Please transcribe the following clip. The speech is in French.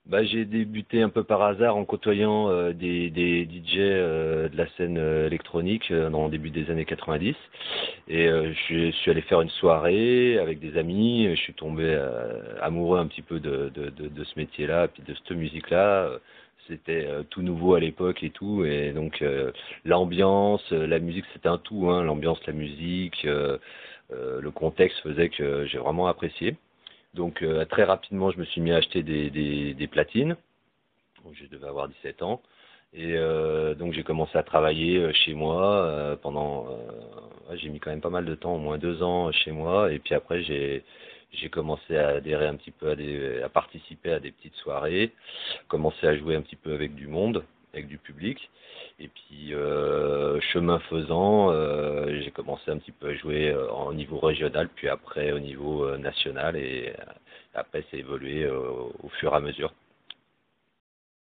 J'ai débuté un peu par hasard en côtoyant des DJ de la scène électronique dans le début des années 90. Et je suis allé faire une soirée avec des amis. Je suis tombé amoureux un petit peu de ce métier-là, puis de cette musique-là. C'était tout nouveau à l'époque et tout. Et donc l'ambiance, la musique, c'était un tout, hein. L'ambiance, la musique, le contexte faisait que j'ai vraiment apprécié. Donc très rapidement, je me suis mis à acheter des platines. Donc, je devais avoir 17 ans. Et donc j'ai commencé à travailler chez moi pendant... ouais, j'ai mis quand même pas mal de temps, au moins 2 ans chez moi. Et puis après, j'ai commencé à adhérer un petit peu à participer à des petites soirées, commencer à jouer un petit peu avec du monde, avec du public. Et puis chemin faisant, j'ai commencé un petit peu à jouer au niveau régional, puis après au niveau national. Et après, c'est évolué au fur et à mesure.